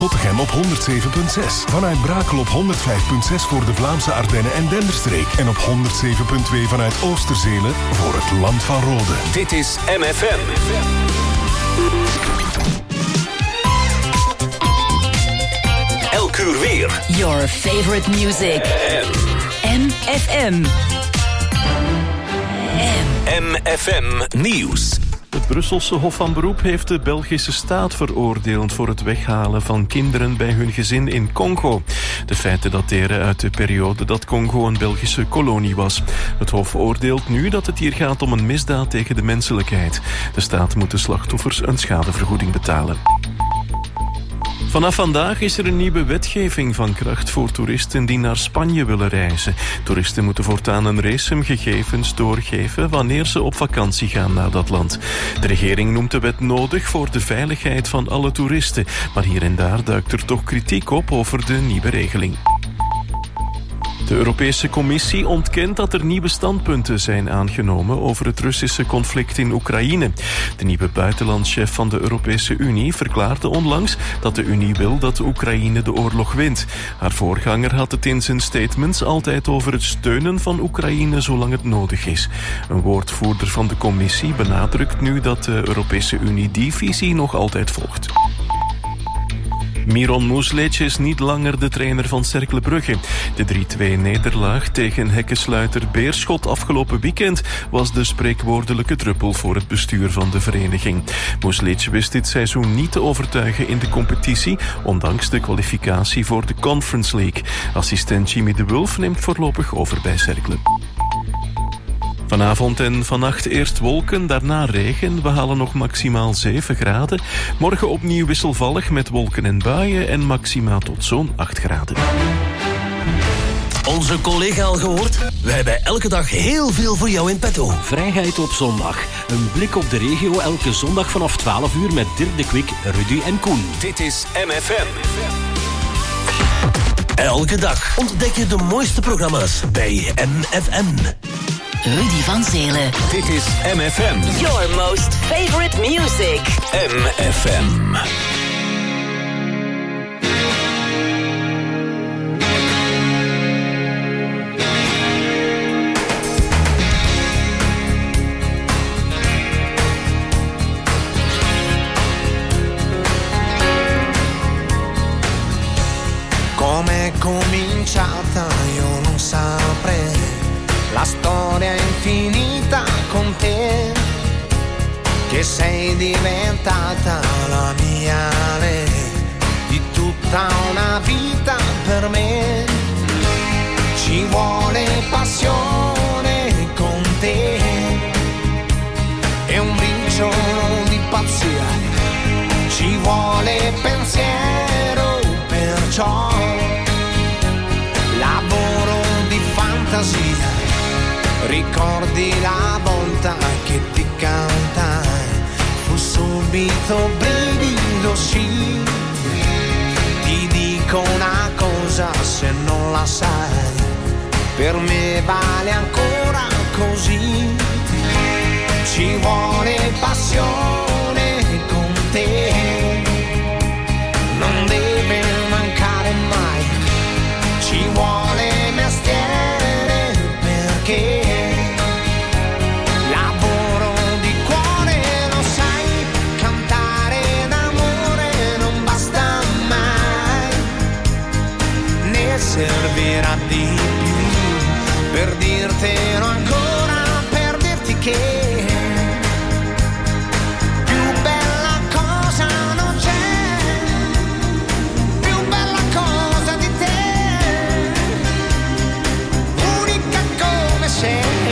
Tottegem op 107.6. Vanuit Brakel op 105.6 voor de Vlaamse Ardennen en Denderstreek. En op 107.2 vanuit Oosterzelen voor het Land van Rode. Dit is MFM. Elk uur weer. Your favorite music. MFM. MFM Nieuws. Het Brusselse Hof van Beroep heeft de Belgische staat veroordeeld voor het weghalen van kinderen bij hun gezin in Congo. De feiten dateren uit de periode dat Congo een Belgische kolonie was. Het Hof oordeelt nu dat het hier gaat om een misdaad tegen de menselijkheid. De staat moet de slachtoffers een schadevergoeding betalen. Vanaf vandaag is er een nieuwe wetgeving van kracht voor toeristen die naar Spanje willen reizen. Toeristen moeten voortaan een race gegevens doorgeven wanneer ze op vakantie gaan naar dat land. De regering noemt de wet nodig voor de veiligheid van alle toeristen, maar hier en daar duikt er toch kritiek op over de nieuwe regeling. De Europese Commissie ontkent dat er nieuwe standpunten zijn aangenomen over het Russische conflict in Oekraïne. De nieuwe buitenlandschef van de Europese Unie verklaarde onlangs dat de Unie wil dat Oekraïne de oorlog wint. Haar voorganger had het in zijn statements altijd over het steunen van Oekraïne zolang het nodig is. Een woordvoerder van de Commissie benadrukt nu dat de Europese Unie die visie nog altijd volgt. Miron Muslic is niet langer de trainer van Cercle Brugge. De 3-2-nederlaag tegen hekkensluiter Beerschot afgelopen weekend was de spreekwoordelijke druppel voor het bestuur van de vereniging. Muslic wist dit seizoen niet te overtuigen in de competitie, ondanks de kwalificatie voor de Conference League. Assistent Jimmy de Wulf neemt voorlopig over bij Cercle. Vanavond en vannacht eerst wolken, daarna regen. We halen nog maximaal 7 graden. Morgen opnieuw wisselvallig met wolken en buien en maxima tot zo'n 8 graden. Onze collega al gehoord? We hebben elke dag heel veel voor jou in petto. Vrijheid op zondag. Een blik op de regio elke zondag vanaf 12 uur met Dirk de Kwik, Rudy en Koen. Dit is MFM. Elke dag ontdek je de mooiste programma's bij MFM. Rudy van Zelen. Dit is MFM. Your most favorite music. MFM. Com'è cominciata io non saprei. La storia è infinita con te, che sei diventata la mia lei, di tutta una vita per me. Ci vuole passione con te e un briciolo di pazzia, ci vuole pensiero, perciò lavoro di fantasia. Ricordi la volta che ti cantai, fu subito brivido, sì. Ti dico una cosa se non la sai, per me vale ancora così. Ci vuole passione con te, non deve mancare mai. Ci vuole mestiere perché servirà di più per dirtelo ancora, per dirti che più bella cosa non c'è, più bella cosa di te, unica come sei,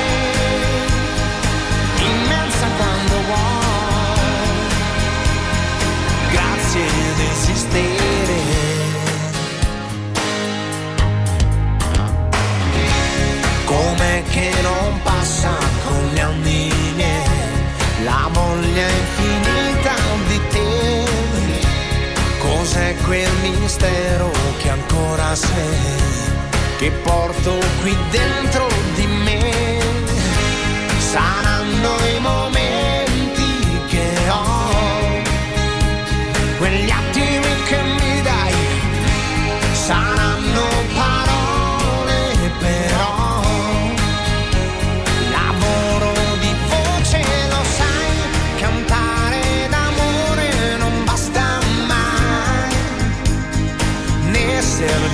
immensa quando vuoi, grazie di esistere. Com'è che non passa con gli anni miei la voglia infinita di te? Cos'è quel mistero che ancora sei, che porto qui dentro di me? Saranno i momenti che ho, quegli attimi che mi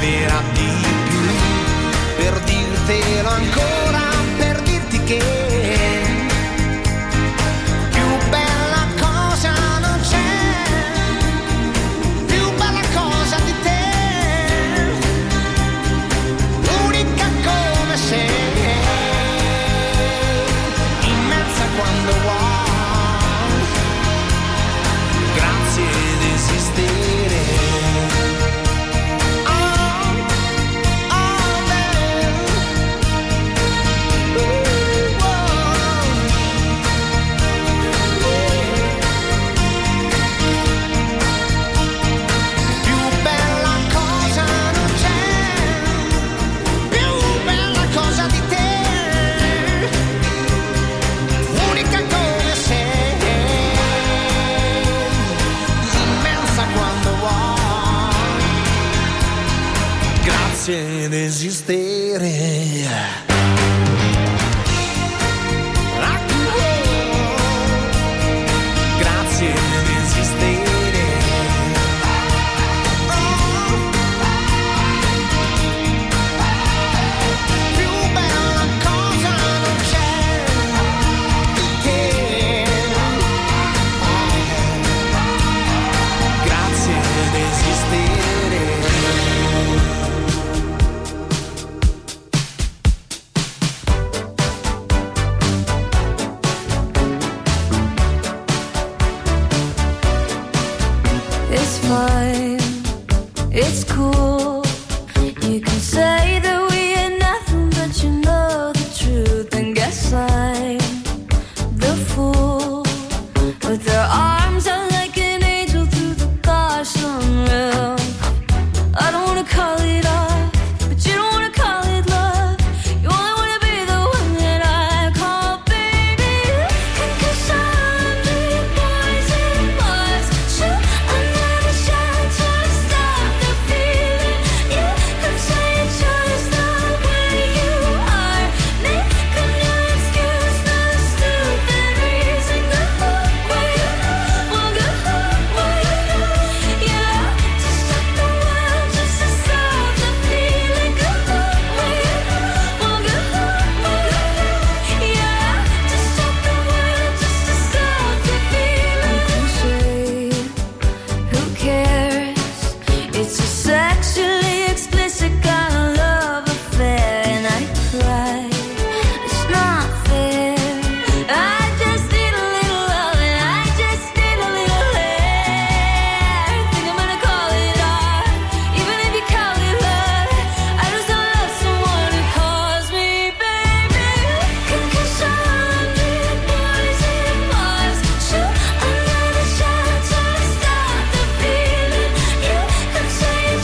vera di più, per dirtelo ancora, per dirti che più bella cosa non c'è, più bella cosa di te, unica come sei, immensa quando vuoi, grazie di esistere. Ed esistere. Grazie di esistere. Più bella cosa non c'è di te. Grazie di esistere. It's cool. You can say that we ain't nothing, but you know the truth. And guess I'm the fool with their arms out like an angel through the car sunroof. I don't wanna call it off, but you don't wanna call it love. You only wanna be the one that I call baby. 'Cause I'm the poison Mars. Shoot another shot to stop the feeling. You could say it's just the way you are. Make a new excuse, no stupid reason. Go where you well, go where you yeah, to stop the world, just to stop the feeling. Go where you well, go yeah, to stop the world, just to stop the feeling. Who cares? It's a sexually explicit kind of love affair, and I cry. It's not fair. I just need a little love, and I just need a little hair. Think I'm gonna call it art, even if you call it love. I just don't love someone who calls me baby. 'Cause I'm the poison Mars. Shoot another shot to stop the feeling. You could say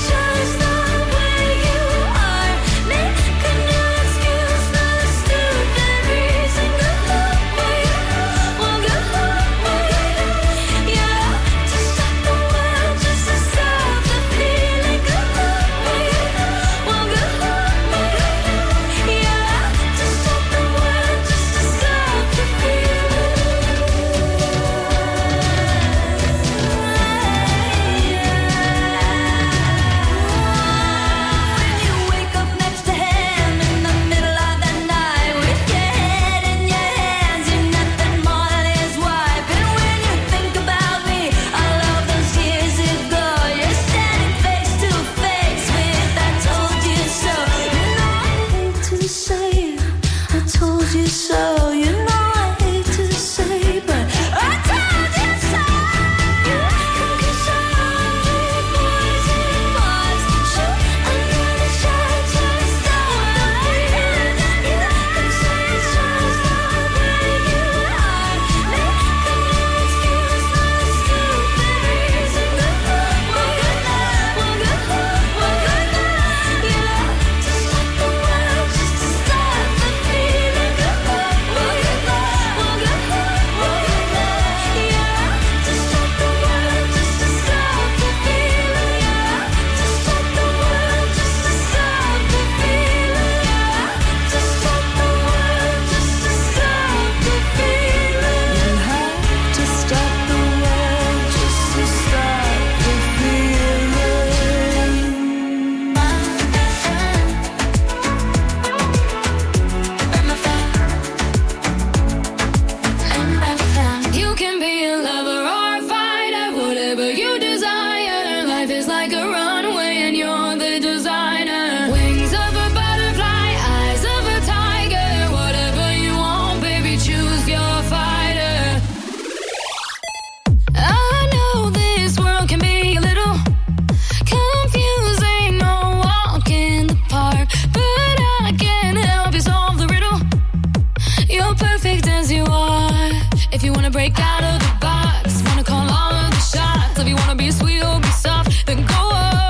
like a runway and you're the designer. Wings of a butterfly, eyes of a tiger. Whatever you want, baby, choose your fighter. I know this world can be a little confusing, no walk in the park, but I can help you solve the riddle. You're perfect as you are. If you wanna break out of the box, wanna call all of the shots. If you wanna be sweet or be soft, then go on.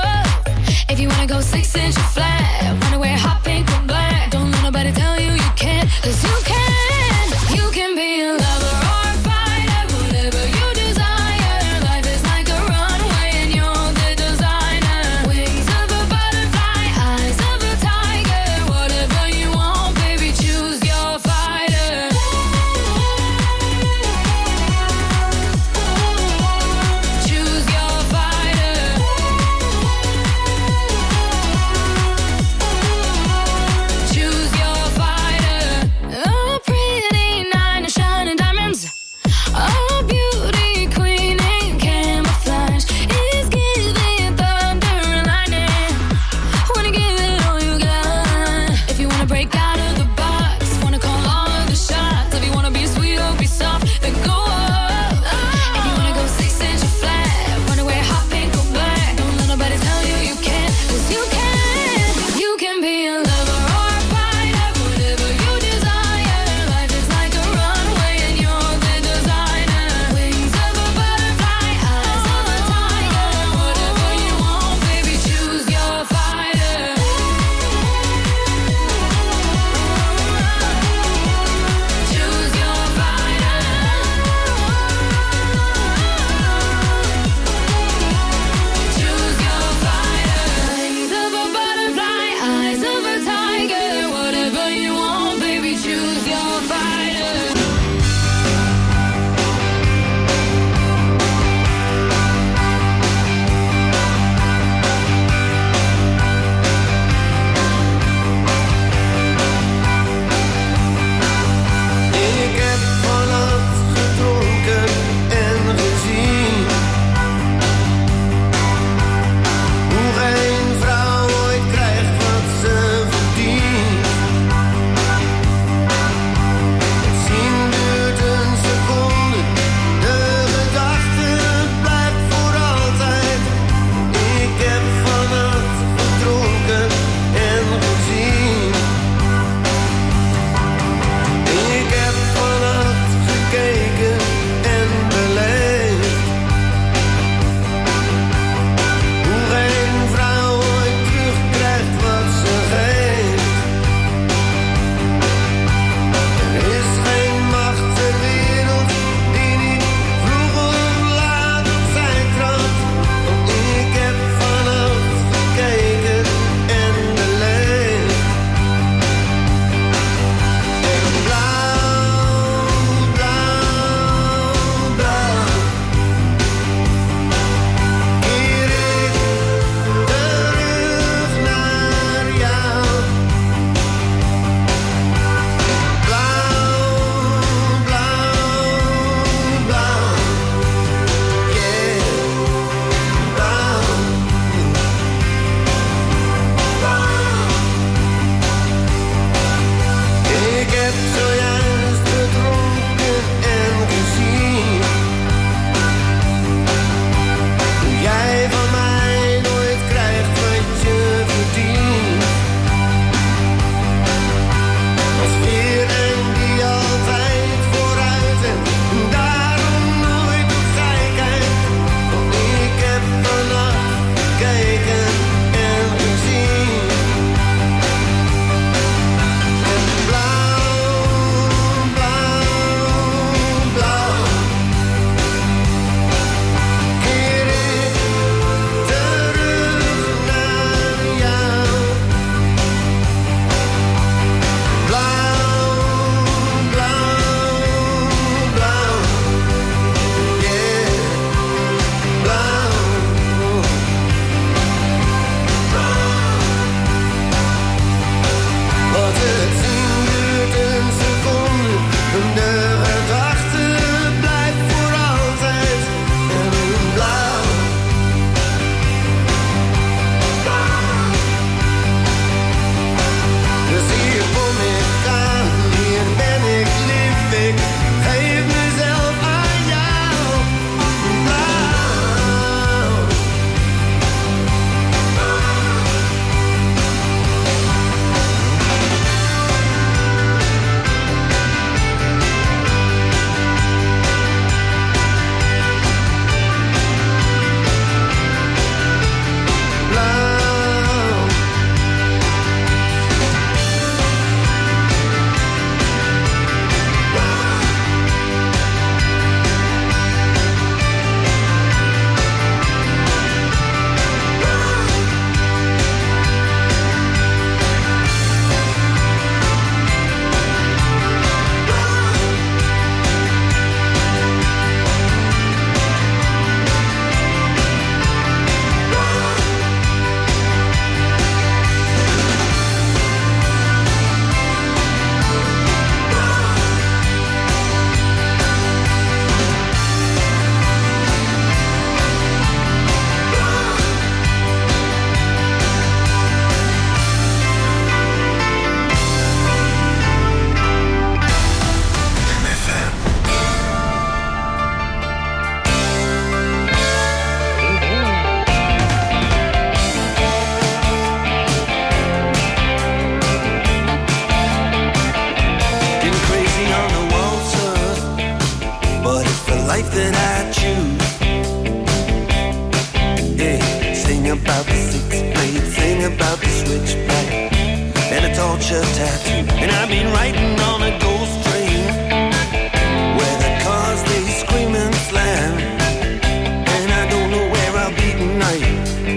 about the six-blade, sing about the switchback and a torture tattoo. And I've been riding on a ghost train where the cars they scream and slam, and I don't know where I'll be tonight,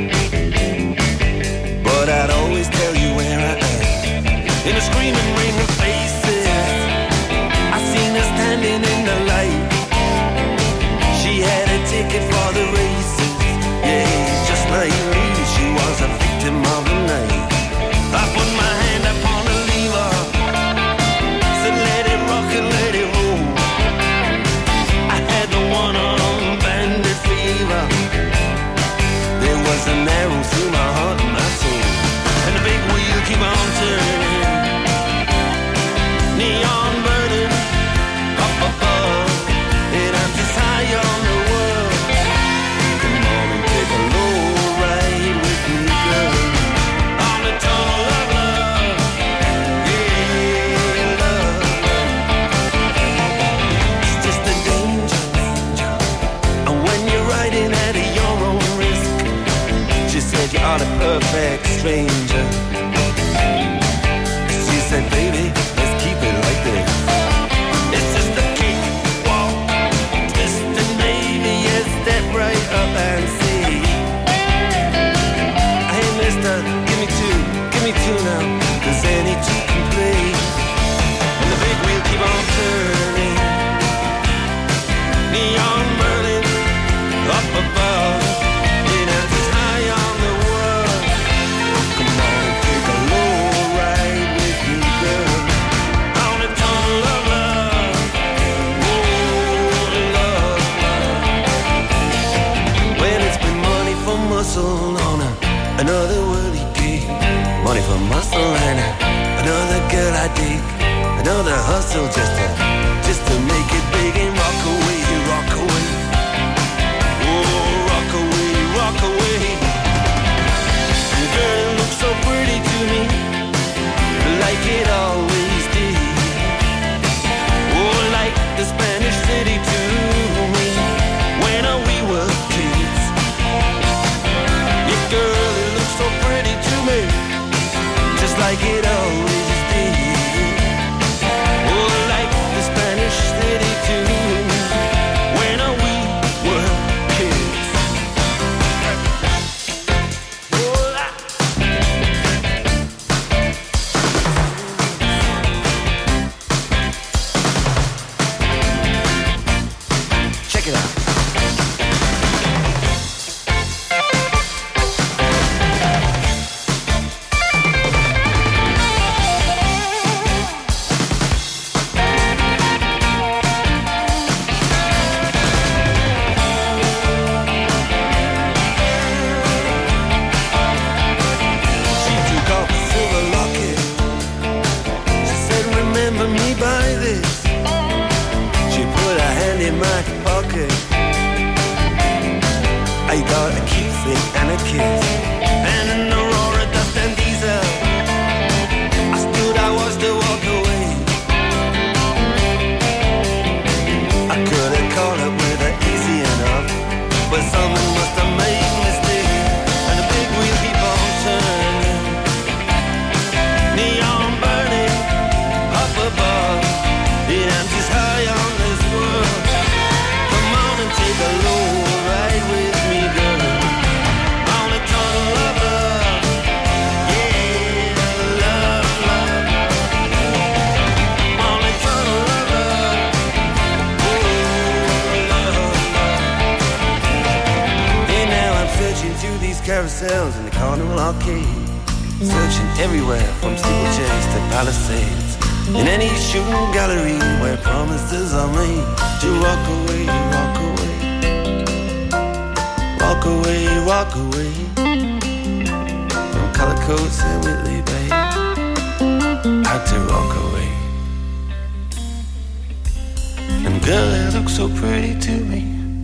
but I'd always tell you where I am. In a screaming ring of faces, I seen her standing in the light. She had a ticket for the races, yeah, just like me, she was a victim of the night. I put my hand upon the lever, said let it rock and let it roll. I had the one-armed bandit fever. There was an arrow through my heart and my soul, and the big wheel keep on turning, neon burning up above, and I'm just high on the world. Come on and take a low ride with me, girl, on the tunnel of love, yeah, love. It's just a danger, and when you're riding at your own risk, she said you are the perfect stranger. She said, baby, let's keep it like this. It's just a cakewalk, twist and maybe you step right up and see. Hey mister, give me two now, 'cause any two can play. And the big wheel keep on turning, neon burning up above, and I'm just high on the world. Come on and take a low ride with me, girl, on the tunnel of love, oh love. When it's been money for muscle on another worldly gig, money for muscle and another girl I dig, another hustle just to make it big and rock away, rock away. Oh, rock away, rock away. The girl looks so pretty to me, like it always did. Oh, like the Spanish city to me, when we were kids. Yeah, girl, it looks so pretty to me, just like it always did. Oh, like the Spanish city to me, when we were kids. Oh, check it out. She took off a silver locket. She said, remember me by this. She put her hand in my pocket. I got a keepsake and a kiss, and an Aurora dust and diesel. I stood, I was to walk away. I could have caught up with her easy enough, but someone must have made a mistake, and the big wheel keep on turning, neon burning up above, and I'm just high on this world. Come on and take a low ride with me, girl, on the tunnel of love, yeah, love, love, on the tunnel of love, oh, love, love. And now I'm searching through these carousels in the Carnival Arcade, searching everywhere from steeplechase to Palisades, in any shooting gallery where promises are made to walk away, rock away, walk away, walk away, from Color Coats and Whitley Bay, out to Rockaway. And girl, it looks so pretty to me,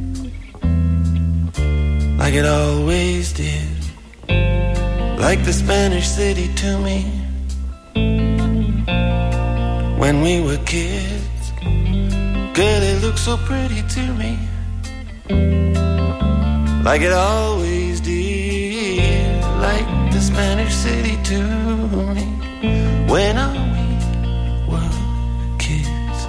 like it always did, like the Spanish city to me, when we were kids. Girl, it looks so pretty to me, like it always did. Century City to me when we were kids.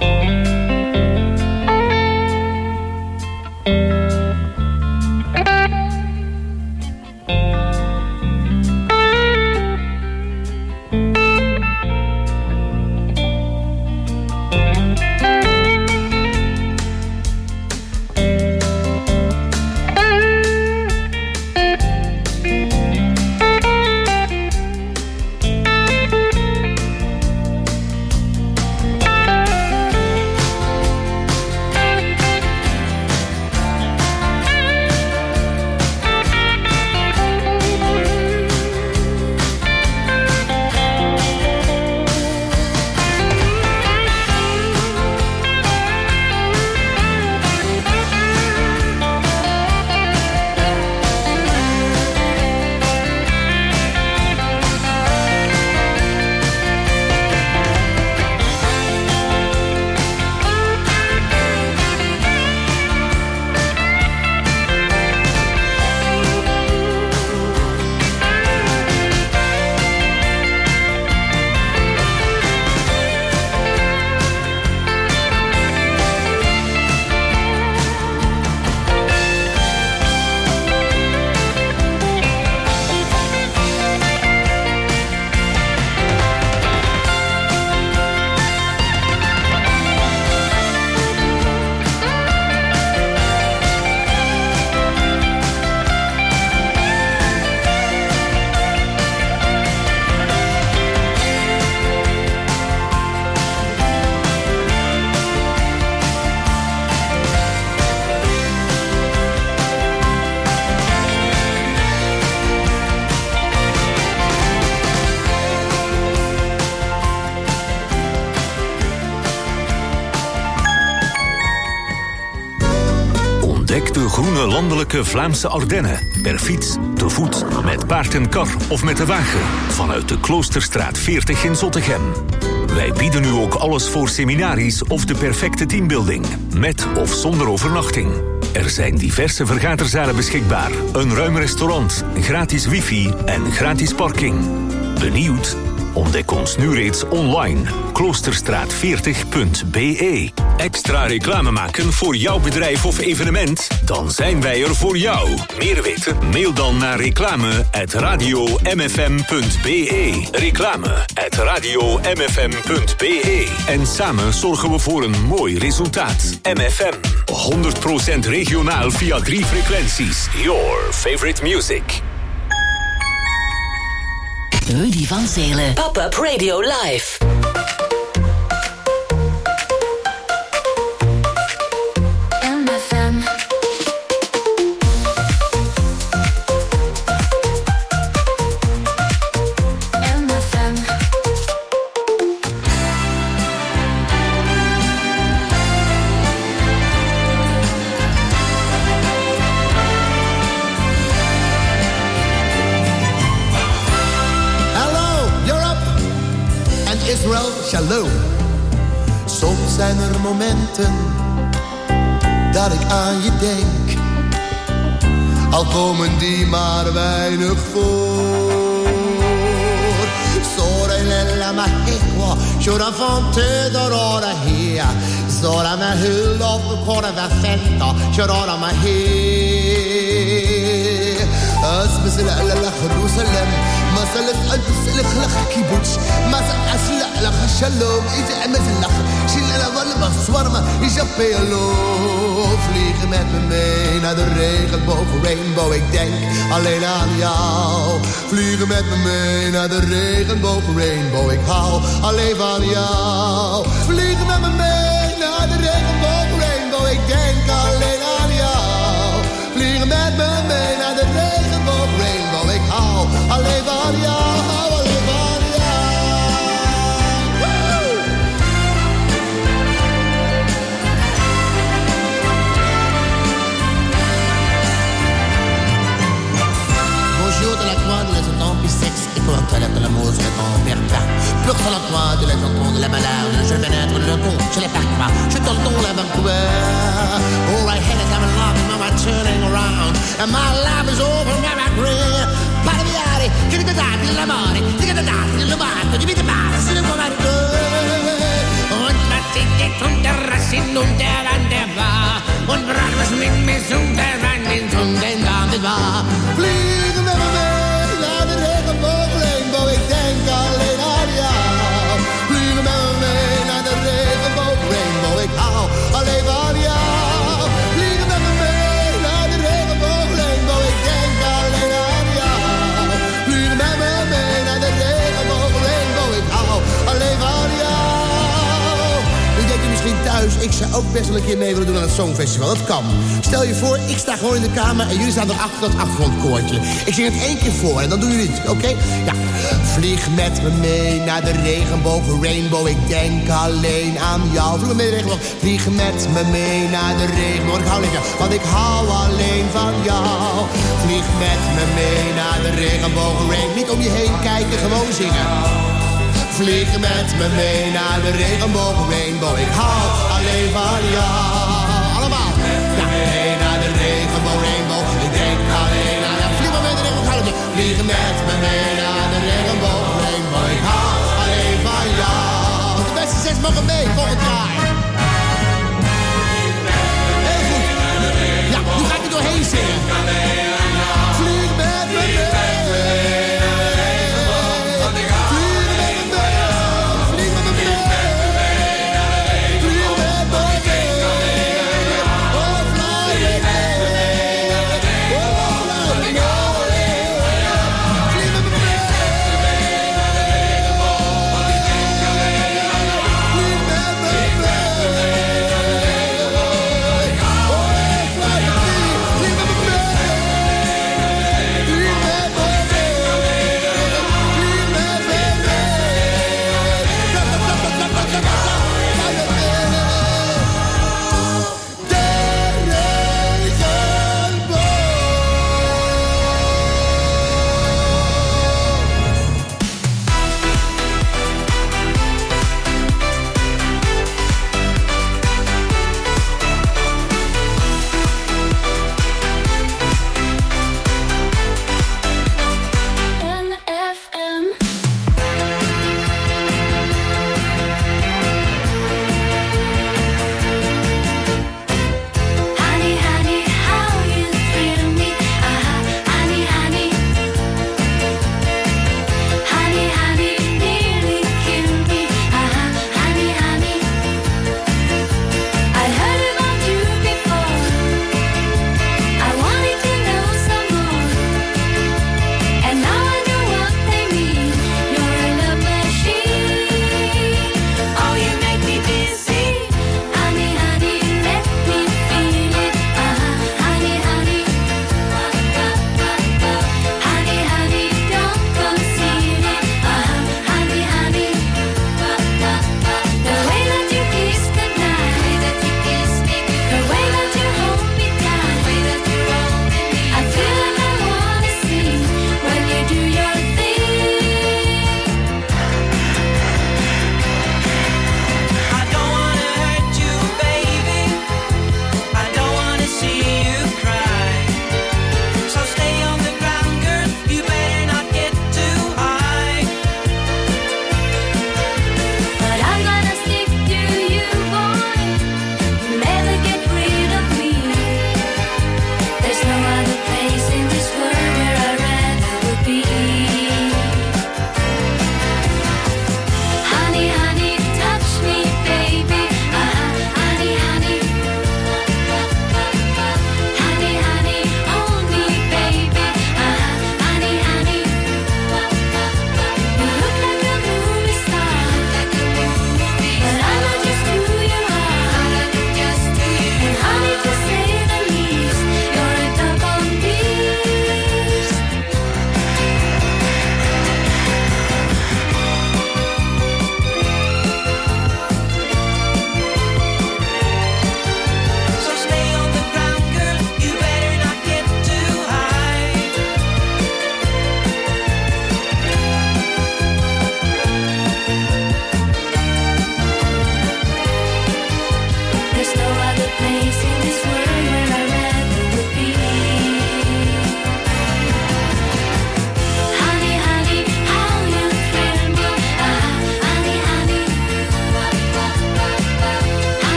Ontdek de groene landelijke Vlaamse Ardennen. Per fiets, te voet, met paard en kar of met de wagen. Vanuit de Kloosterstraat 40 in Zottegem. Wij bieden nu ook alles voor seminaries of de perfecte teambuilding. Met of zonder overnachting. Er zijn diverse vergaderzalen beschikbaar. Een ruim restaurant, gratis wifi en gratis parking. Benieuwd? Ontdek ons nu reeds online. Kloosterstraat40.be. Extra reclame maken voor jouw bedrijf of evenement? Dan zijn wij er voor jou. Meer weten? Mail dan naar reclame@radiomfm.be. Reclame@radiomfm.be. En samen zorgen we voor een mooi resultaat. MFM. 100% regionaal via 3 frequenties. Your favorite music. Rudy van Zelen. Pop-up Radio Live. Shalom. Soms zijn er momenten dat ik aan je denk, al komen die maar weinig voor. Sora lella mahekwa, shora fonte dorora hea, sora ma hulop kora va fenta, shora ma he. Asbis la Jerusalem. مسألة أجلس خلق كيبوتش مسألة أسلع لك الشلوم إذا أمزلخ شيل أنا ظل بصورما يجبي اللوف Vliegen met me mee naar de regenboog rainbow. Ik denk alleen aan jou. Vliegen met me mee naar de regenboog rainbow. Ik hou alleen van jou. Vliegen met me mee naar de regenboog rainbow. Ik denk alleen aan jou. Vliegen met me mee naar de regenboog rainbow. Ik hou alleen van jou, alleen van jou. Woo! Bonjour de la croix de la zone puis sexe et pour toilette de l'amour sur ton père. Plus sur la croix de la chanson de la malade. Je vais naître le con, je l'ai pas croix. Je te le don la Vancouver. All right, head is I'm in love, now I'm turning around. And my life is over, now I'm green. Parviare, che ti dà la mano. Und was geht unter Rassin und der an der Bar und brat was mit mir unter an den Tunden damit war. Vliegen met me mee naar de regenboog rainbow, ik denk alleen aan jou. Vliegen met me mee naar de regenboog rainbow, ik hou alleen van jou. Vliegen met me mee naar de regenboog rainbow, ik denk alleen aan jou. Vliegen met me mee naar de regenboog rainbow, ik hou alleen van jou. Nu denk je misschien thuis, ik zou ook best wel een keer mee willen doen aan het Songfestival. Dat kan. Stel je voor, ik sta gewoon in de kamer en jullie staan erachter dat achtergrondkoortje. Ik zing het 1 keer voor en dan doen jullie het, oké? Ja. Vlieg met me mee naar de regenboog rainbow, ik denk alleen aan jou. Vlieg met me mee naar de regenboog. Vlieg met me mee naar de regenboog, ik hou alleen van jou, want ik hou alleen van jou. Vlieg met me mee naar de regenboog rainbow. Niet om je heen kijken, gewoon zingen. Vlieg met me mee naar de regenboog rainbow, ik hou alleen van jou. Allemaal. Ja, mee naar de regenboog rainbow, ik denk alleen aan jou. Vlieg maar mee naar de regenboog, hou het. Vlieg met me mee naar de regenboog rainbow, ik hou alleen van jou. De beste 6 mogen mee volgend jaar. Heel goed. Ja, nu ga ik er doorheen zingen. Vlieg met me mee. Vlieg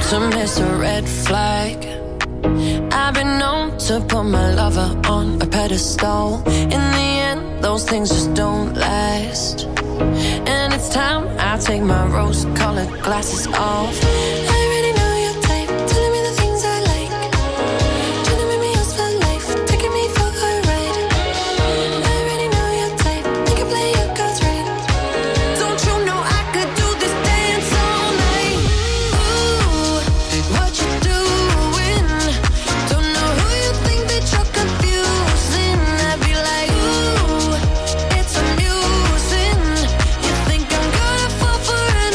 to miss a red flag. I've been known to put my lover on a pedestal. In the end, those things just don't last. And it's time I take my rose-colored glasses off. I already know your type, telling me the things I like, trying to make me yours for life, taking me for a ride. I already know your type, you can play your cards right. Don't you know I could do this dance all night? Ooh, what you doing? Don't know who you think that you're confusing. I'd be like, ooh, it's amusing. You think I'm gonna fall for an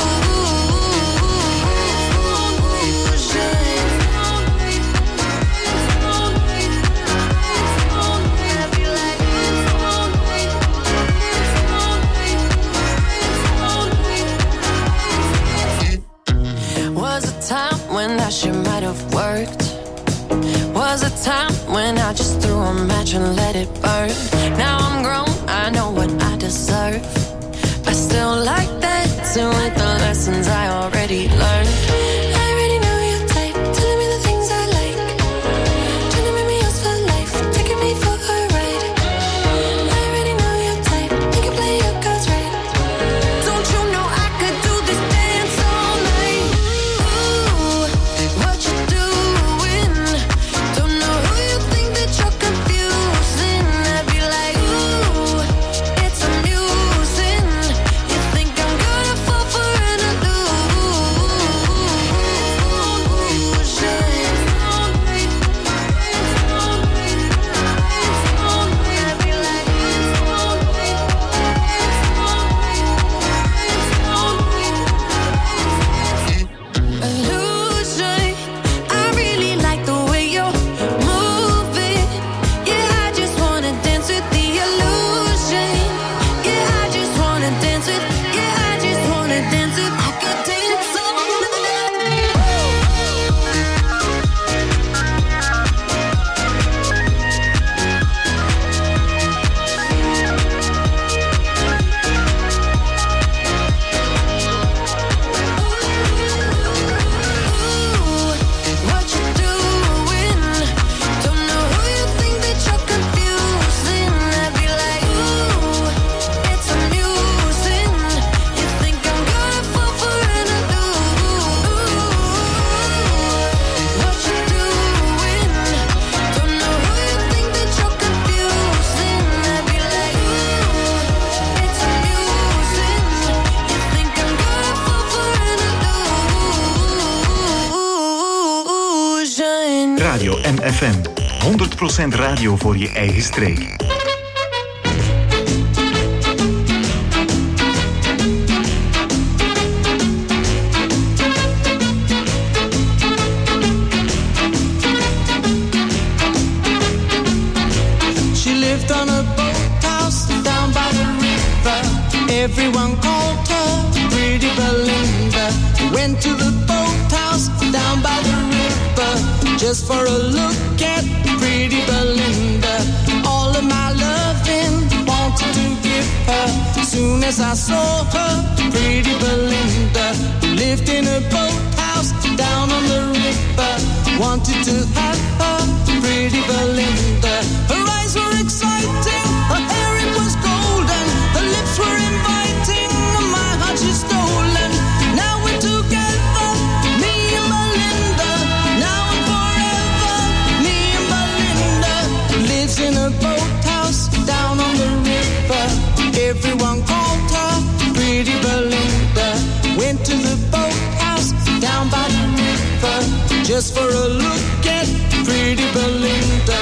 illusion. Was a time when that shit might have worked. Was a time when I just threw a match and let it burn. Now I'm grown, I know what I deserve. I still like dancing with the lessons I already learned. I already know your type, telling me the things I like, trying to make me yours for life, taking me for a ride. I already know your type, you can play your cards right. Don't you know I could do this dance all night? Ooh, what you doing? Don't know who you think that you're confusing. I'd be like, ooh, it's amusing. You think I'm gonna fall for an illusion. I really like the way you're moving. Yeah, I just wanna dance with the illusion. Yeah, I just wanna dance with. Yeah, I just wanna dance with. I could dance all what you doing? Don't know who you think that you're confusing. I'd be like, ooh, it's amusing. You think I'm gonna fall for an illusion. What you doing? Don't know who you think that you're confusing. I'd be like, ooh, it's amusing. You think I'm gonna fall for an illusion. Radio MFM. 100% radio voor je eigen streek. She lived on a boathouse down by the river. Everyone called her Pretty Belinda. Went to the boathouse down by the river just for a look at Pretty Belinda. All of my loving wanted to give her. Soon as I saw her, Pretty Belinda, who lived in a boathouse down on the river. Wanted to have her, Pretty Belinda. Her eyes were exciting, her hair it was golden, her lips were inviting, my heart she's stolen. Now we're together, me and Belinda. Now and forever, me and Belinda. Lives in a boathouse down on the river. Everyone called her Pretty Belinda. Went to the boathouse down by the river just for a look at Pretty Belinda.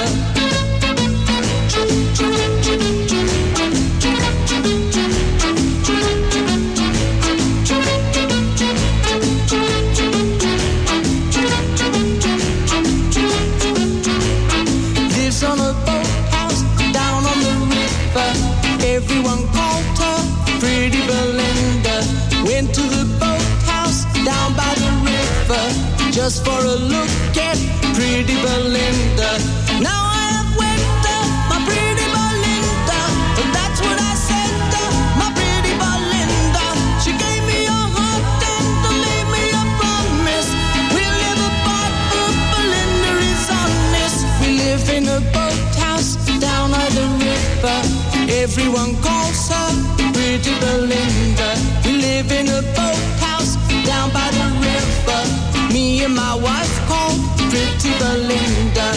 Lives on a boathouse down on the river. Everyone called her Pretty Belinda. Went to the boathouse down by the river just for a look at Pretty Belinda. Now I have went my Pretty Belinda. That's what I said, my Pretty Belinda. She gave me a heart and made me a promise. Everyone calls her Pretty Belinda. We live in a boathouse down by the river. Me and my wife called Pretty Belinda.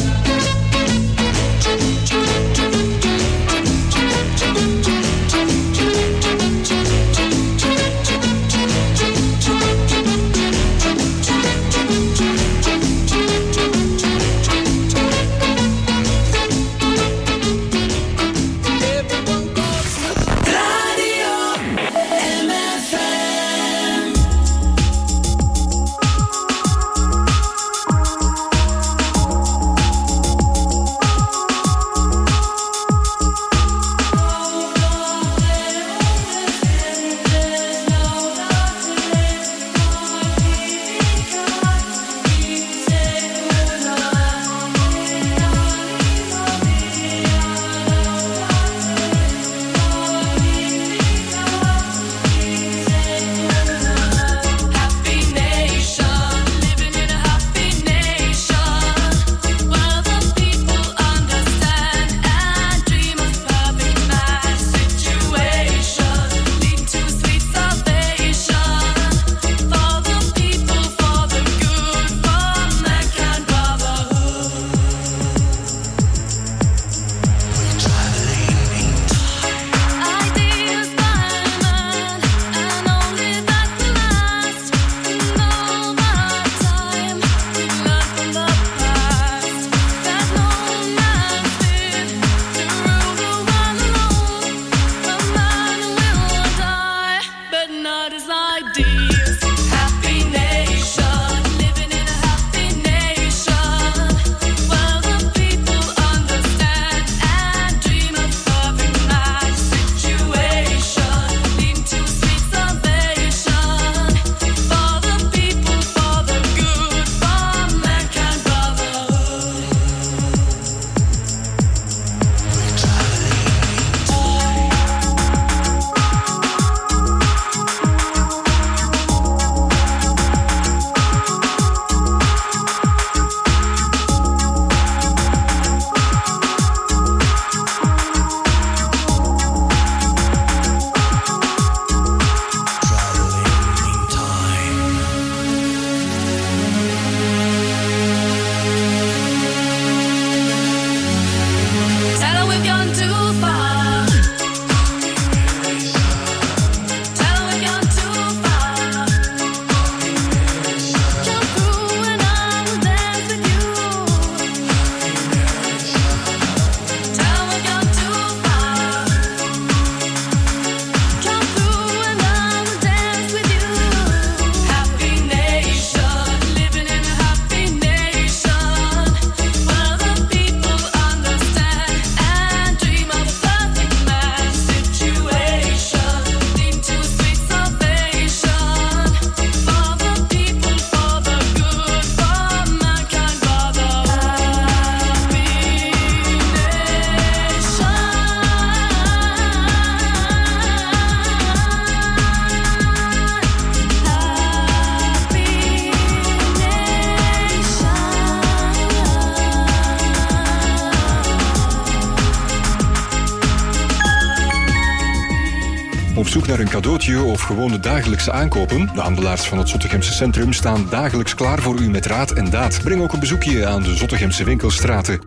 Op zoek naar een cadeautje of gewoon de dagelijkse aankopen? De handelaars van het Zottegemse centrum staan dagelijks klaar voor u met raad en daad. Breng ook een bezoekje aan de Zottegemse winkelstraten.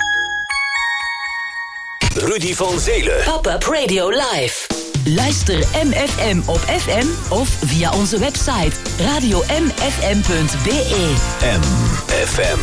Rudy van Zelen. Pop-up Radio Live. Luister MFM op FM of via onze website radiomfm.be. MFM.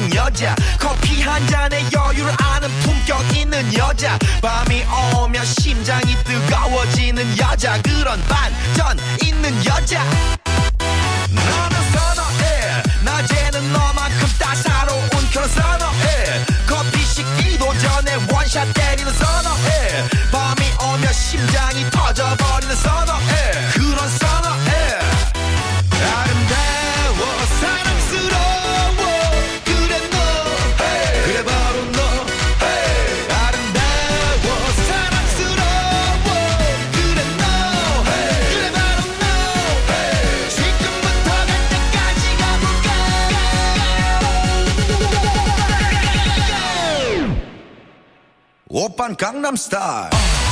매력적인 여자 커피 한 잔에 여유를 아는 품격 있는 여자 밤이 오면 심장이 뜨거워지는 여자 그런 반전 있는 여자 너는 선호해 낮에는 너만큼 따사로운 그런 선호해 커피 식기도 전에 원샷 때리는 선호해 밤이 오면 심장이 터져버리는 선호해 그런 선호해 아름다워 사랑스러워 그래 너 hey. 그래 바로 너 hey. 아름다워 사랑스러워 그래 너 hey. 그래 바로 너 hey. 지금부터 갈 때까지 가볼까 오빤 강남스타일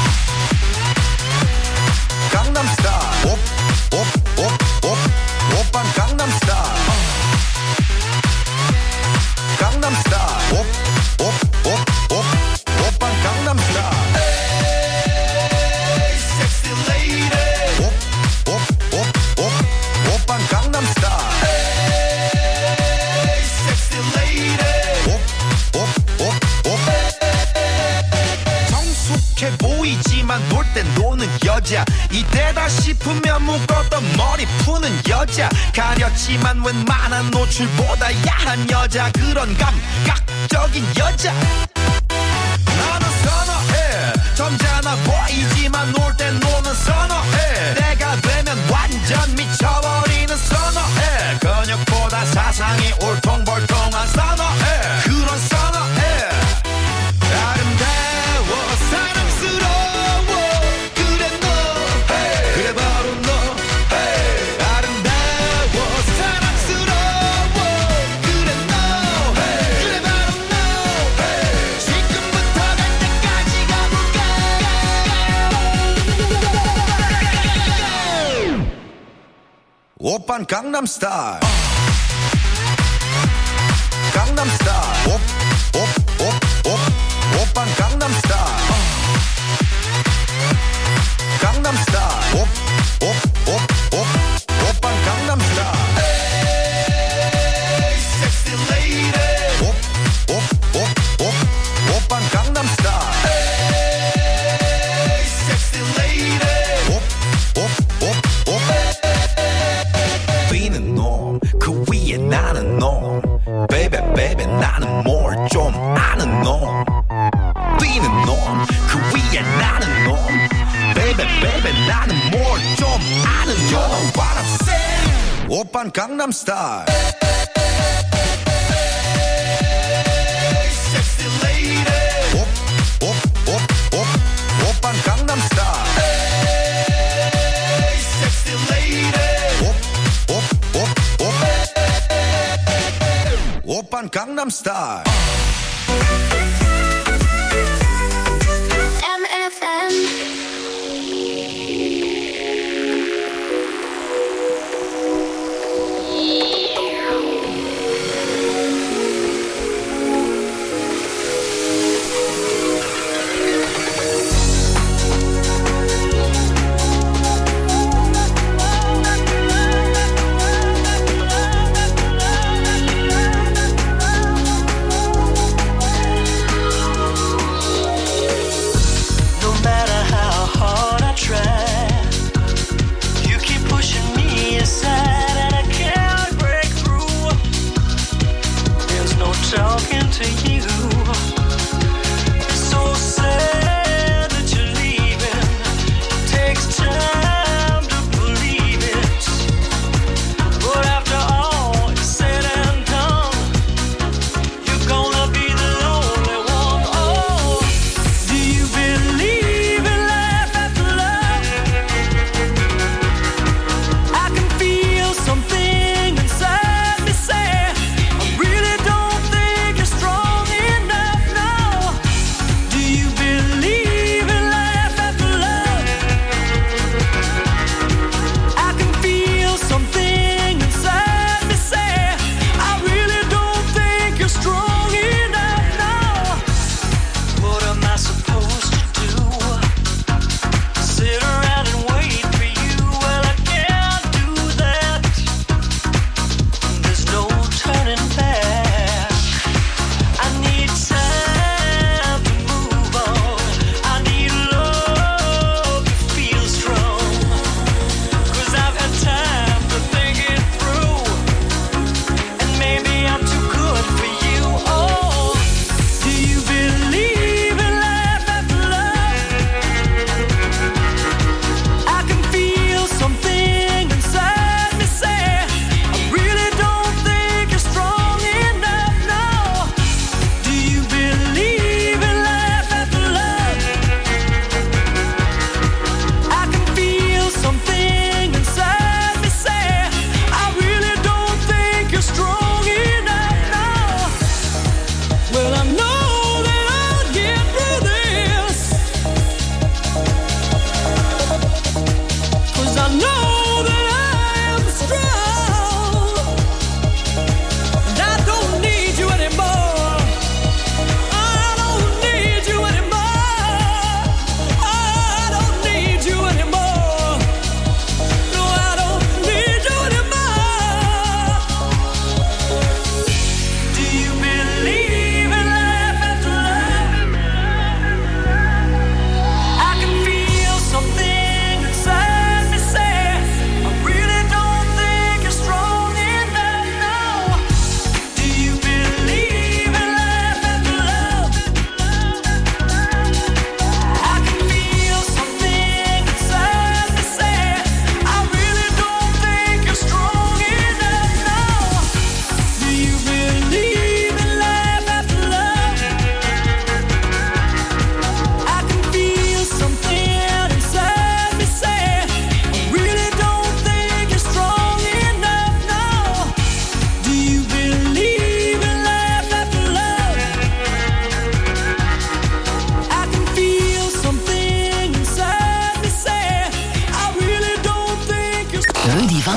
강남스타일 오빤 강남스타일 강남스타일 오빤 강남스타일 에이 섹시 레이디 오빤 강남스타일 에이 섹시 레이디 성숙해 보이지만 놀 땐 노는 여자 이때다 싶으면 묶었던 머리 푸는 여자 가렸지만 웬만한 노출보다 야한 여자 그런 감각적인 여자 나는 선호해 점잖아 보이지만 놀 땐 노는 선호해 내가 되면 완전 미쳐버리는 선호해 근육보다 사상이 울퉁불퉁한 선호해 그런 선호해 아름다워 사랑스러워 그래 너 hey. 그래 바로 너 hey. 아름다워 사랑스러워 그래 너 hey. 그래 바로 너 hey. 지금부터 갈 때까지 가볼까 오빤 강남스타일 강남스타일 오빤 강남스타일 강남스타일 오빤 강남스타일 에이 섹시 레이디 오빤 강남스타일 에이 섹시 레이디 뛰는 놈 그 위에 나는 놈 베이베 베이베 나는 뭘 좀 아는 놈 뛰는 놈 그 위에 나는 놈 베이베 베이베 나는 뭘 좀 아는 놈 You know what I'm saying 오빤 강남스타일 섹시 레이디 오빤 강남스타일 섹시 레이디 오빤 강남스타일 MFM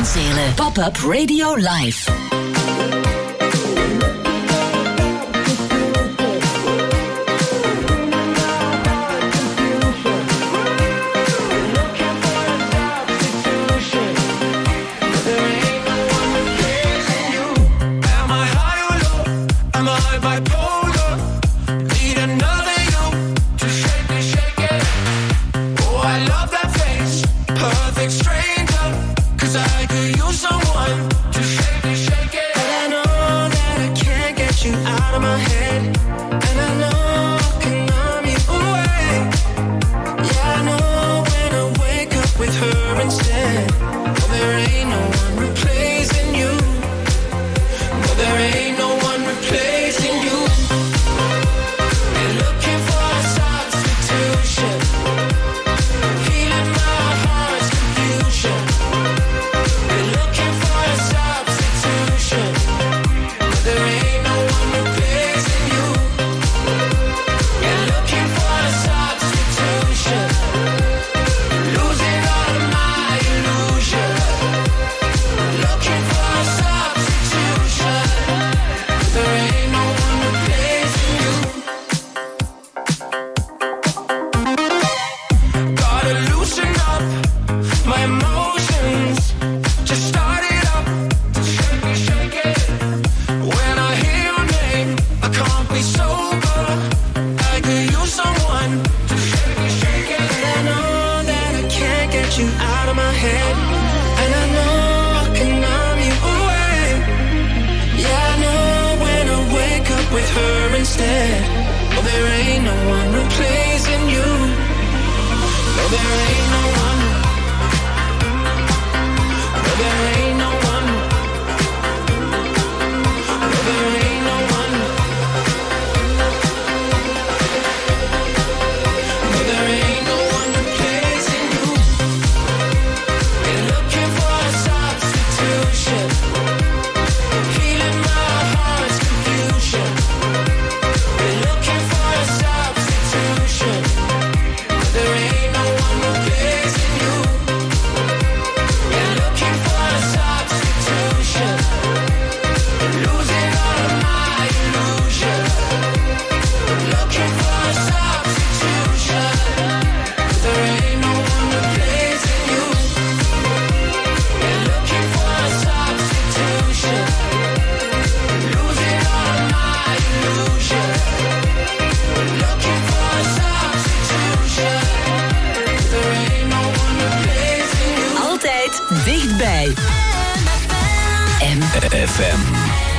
van Zelen. Pop-up Radio Live. Dichtbij. MFM.